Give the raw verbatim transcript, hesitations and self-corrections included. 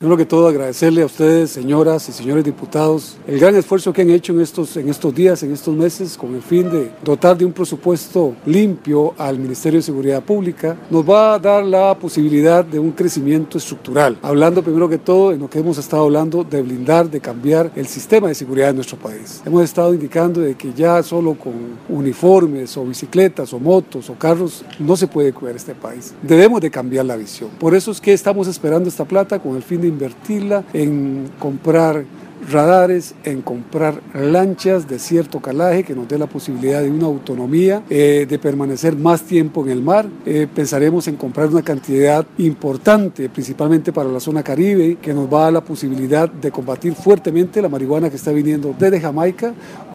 Primero que todo, agradecerle a ustedes, señoras y señores diputados, el gran esfuerzo que han hecho en estos, en estos días, en estos meses, con el fin de dotar de un presupuesto limpio al Ministerio de Seguridad Pública. Nos va a dar la posibilidad de un crecimiento estructural. Hablando primero que todo, en lo que hemos estado hablando, de blindar, de cambiar el sistema de seguridad de nuestro país. Hemos estado indicando de que ya solo con uniformes o bicicletas o motos o carros no se puede cuidar este país. Debemos de cambiar la visión. Por eso es que estamos esperando esta plata con el fin de invertirla en comprar radares, en comprar lanchas de cierto calaje que nos dé la posibilidad de una autonomía, eh, de permanecer más tiempo en el mar. Eh, pensaremos en comprar una cantidad importante, principalmente para la zona Caribe, que nos va a dar la posibilidad de combatir fuertemente la marihuana que está viniendo desde Jamaica.